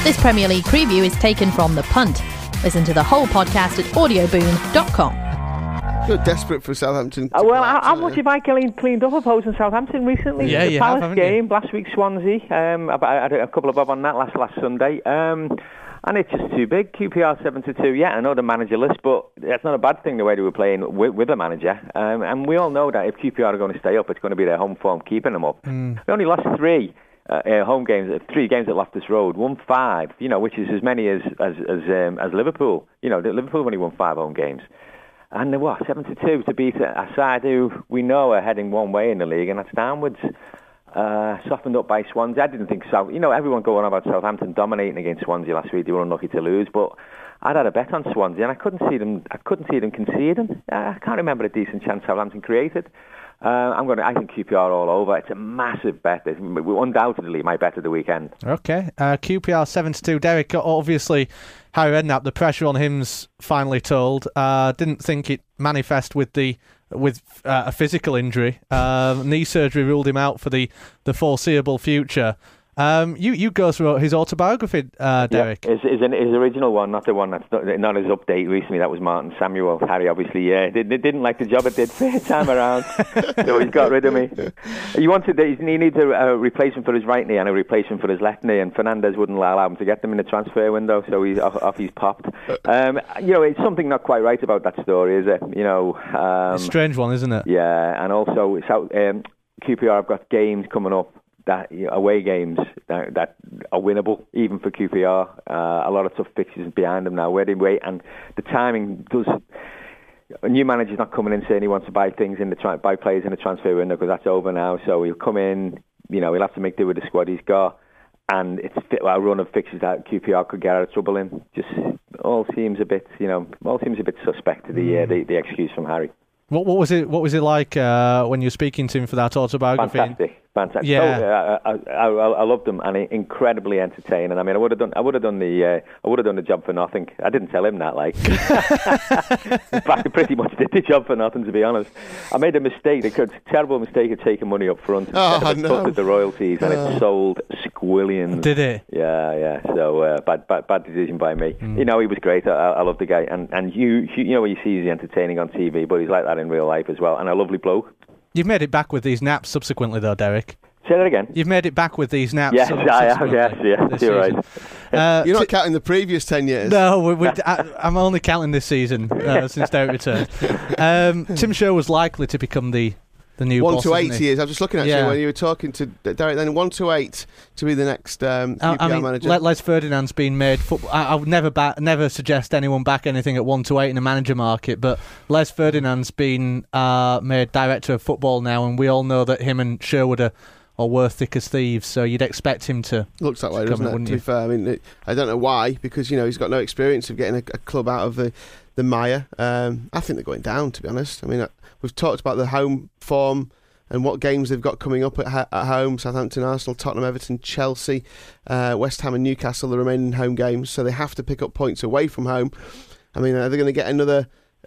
This Premier League preview is taken from The Punt. Listen to the whole podcast at audioboom.com. You're desperate for Southampton. How much have I cleaned up opposing Southampton recently? Yeah, the you Palace have, haven't game, you? last week Swansea. I had a couple of bob on that last Sunday. And it's just too big. QPR 7-2. Yeah, I know the manager list, but that's not a bad thing the way they were playing with a manager. And we all know that if QPR are going to stay up, it's going to be their home form keeping them up. We only lost 3 home games, 3 games at Loftus Road, won 5. Which is as many as Liverpool. Liverpool only won 5 home games. And 7-2 to beat a side who we know are heading one way in the league, and that's downwards. Softened up by Swansea. I didn't think so. Everyone going on about Southampton dominating against Swansea last week. They were unlucky to lose, but I'd had a bet on Swansea, and I couldn't see them conceding. I can't remember a decent chance Southampton created. I think QPR all over. It's a massive bet. It's undoubtedly my bet of the weekend. Okay, QPR 7-2. Derek, obviously, Harry Redknapp, the pressure on him's finally told. Didn't think it manifest with a physical injury. Knee surgery ruled him out for the foreseeable future. You go through his autobiography, Derek. Yeah, his original one, not the one that's not his update recently. That was Martin Samuel. Harry obviously, they didn't like the job it did first time around, so he's got rid of me. He needs a replacement for his right knee and a replacement for his left knee, and Fernandez wouldn't allow him to get them in the transfer window, so he's off. He's popped. It's something not quite right about that story, is it? It's a strange one, isn't it? Yeah, and also QPR have got games coming up. Away games that are winnable, even for QPR. A lot of tough fixtures behind them now. Where they wait, and the timing does. A new manager's not coming in saying he wants to buy things buy players in the transfer window, because that's over now. So he'll come in. He'll have to make do with the squad he's got, and it's a run of fixtures that QPR could get out of trouble in. Just all seems a bit suspect to the excuse from Harry. What was it like when you were speaking to him for that autobiography? Fantastic. Yeah. I loved them, and incredibly entertaining. I mean, I would have done the job for nothing. I didn't tell him that, like. In fact, I pretty much did the job for nothing, to be honest. I made a mistake, terrible mistake of taking money up front. Put the royalties, and it sold squillions. Did it? Yeah. So bad decision by me. He was great. I love the guy, and you what you see is entertaining on TV, but he's like that in real life as well, and a lovely bloke. You've made it back with these naps subsequently, though, Derek. Say that again. You've made it back with these naps. Yes, I have. Yes, you're right. You're not counting the previous 10 years. No, I'm only counting this season since Derek returned. Tim Sherwood was likely to become the new 1 boss, to 8 years. I was just looking at you when you were talking to Derek. Then 1 to 8 to be the next QPR manager. Les Ferdinand's been made. I would never suggest anyone back anything at 1 to 8 in the manager market. But Les Ferdinand's been made director of football now, and we all know that him and Sherwood are worth thick as thieves. So you'd expect him to. Looks that way, doesn't it? To be fair, I mean, I don't know why, because he's got no experience of getting a club out of the mire. I think they're going down, to be honest. I mean, we've talked about the home form and what games they've got coming up at home: Southampton, Arsenal, Tottenham, Everton, Chelsea, West Ham and Newcastle, the remaining home games. So they have to pick up points away from home. I mean, are they going to get another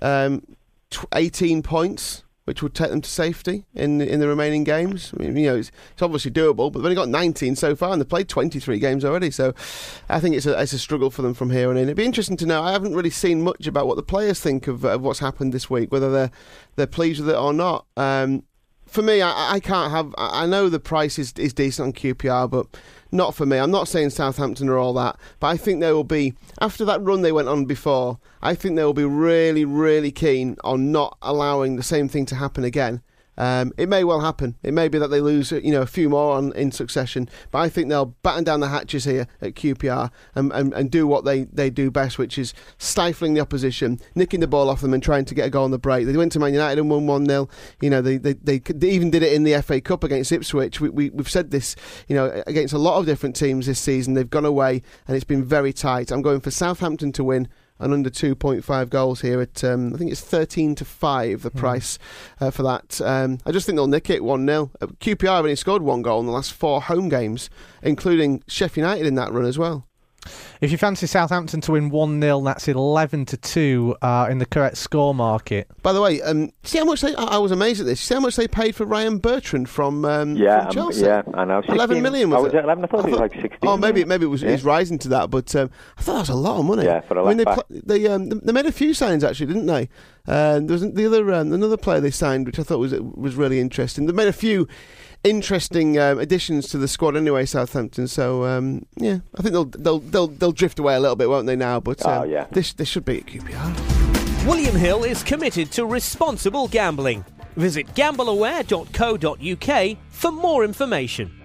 18 points, which would take them to safety in the remaining games? I mean, it's obviously doable, but they've only got 19 so far, and they've played 23 games already. So I think it's a struggle for them from here on in. It'd be interesting to know. I haven't really seen much about what the players think of what's happened this week, whether they're pleased with it or not. For me, I can't have. I know the price is decent on QPR, but not for me. I'm not saying Southampton are all that, but I think they will be, after that run they went on before, I think they will be really, really keen on not allowing the same thing to happen again. It may well happen. It may be that they lose, a few more in succession. But I think they'll batten down the hatches here at QPR and do what they do best, which is stifling the opposition, nicking the ball off them, and trying to get a goal on the break. They went to Man United and won 1-0. They even did it in the FA Cup against Ipswich. We've said this, against a lot of different teams this season. They've gone away and it's been very tight. I'm going for Southampton to win, and under 2.5 goals here at, I think it's 13-5, the price for that. I just think they'll nick it 1-0. QPR have only scored 1 goal in the last 4 home games, including Sheffield United in that run as well. If you fancy Southampton to win 1-0, that's 11-2 in the correct score market. By the way, see how much I was amazed at this. See how much they paid for Ryan Bertrand from Chelsea? Yeah, I know. 11 million was it? 11? I thought it was like 16. Oh, maybe it was he's rising to that, but I thought that was a lot of money. Yeah, for a left back. They made a few signings actually, didn't they? There was another player they signed, which I thought was really interesting. They made a few interesting additions to the squad anyway, Southampton. So I think they'll drift away a little bit, won't they now? But this should be at QPR. William Hill is committed to responsible gambling. Visit gambleaware.co.uk for more information.